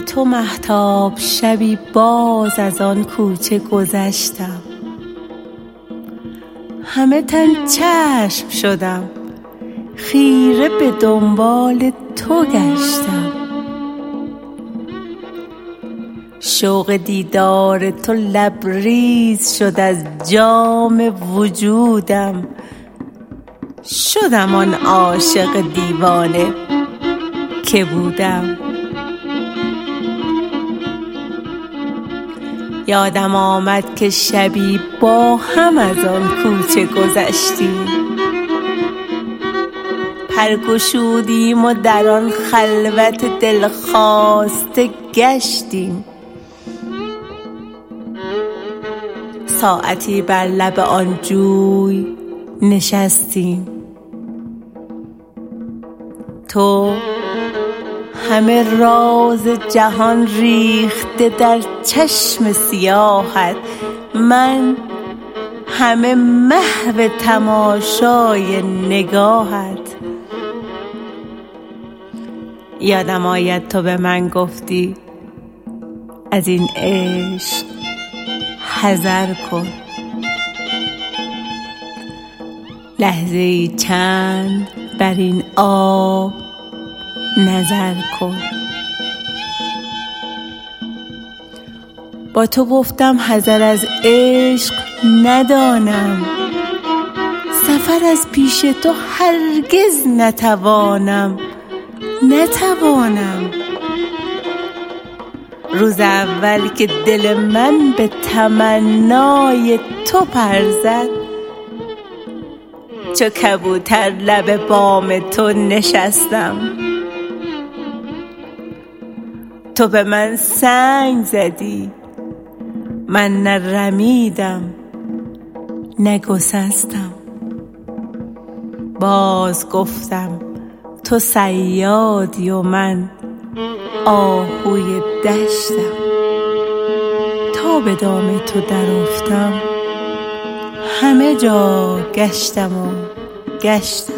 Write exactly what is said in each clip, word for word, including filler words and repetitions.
تو مهتاب شبی باز از آن کوچه گذشتم، همه تن چشم شدم، خیره به دنبال تو گشتم. شوق دیدار تو لبریز شد از جام وجودم، شدم آن عاشق دیوانه که بودم. یادم آمد که شبی با هم از آن کوچه گذشتیم، پر گشودیم و در آن خلوت دلخواسته گشتیم. ساعتی بر لب آن جوی نشستیم، تو همه راز جهان ریخته در چشم سیاهت، من همه محو تماشای نگاهت. یادم آید تو به من گفتی از این عشق حذر کن، لحظه ای چند بر این آب نظر کن. با تو گفتم حذر از عشق ندانم، سفر از پیش تو هرگز نتوانم نتوانم. روز اول که دل من به تمنای تو پر زد، چو کبوتر لب بام تو نشستم. تو به من سنگ زدی، من نه رمیدم نه گسستم. باز گفتم تو صیادی و من آهوی دشتم. تا به دام تو در افتم، همه جا گشتم و گشتم.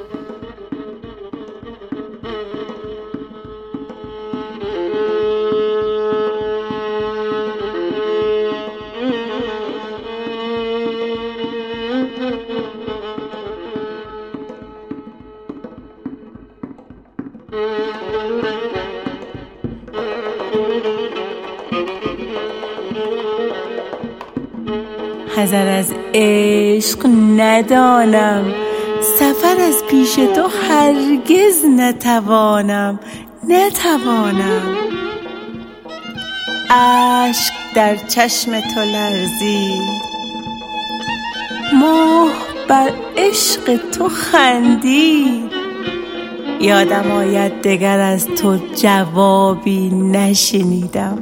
حذر از عشق ندانم، سفر از پیش تو هرگز نتوانم نتوانم. اشک در چشم تو لرزید، ماه بر عشق تو خندید. یادم آید دگر از تو جوابی نشنیدم،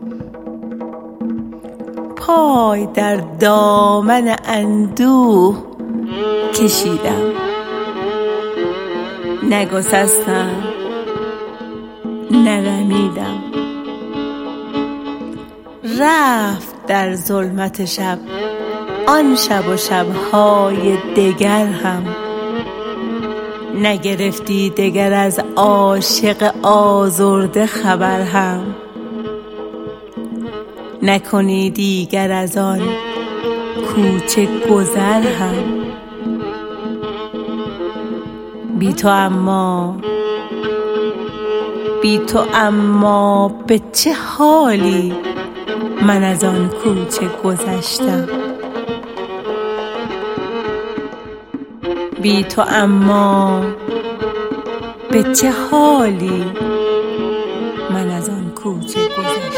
پای در دامن اندوه کشیدم. نگسستم نرمیدم، رفت در ظلمت شب آن شب و شبهای دگر هم. نگرفتی دگر از عاشق آزرده خبر هم، نکنی دیگر از آن کوچه گذر هم. بی تو اما بی تو اما به چه حالی من از آن کوچه گذشتم. بی تو اما به چه حالی من از آن کوچه گذشتم.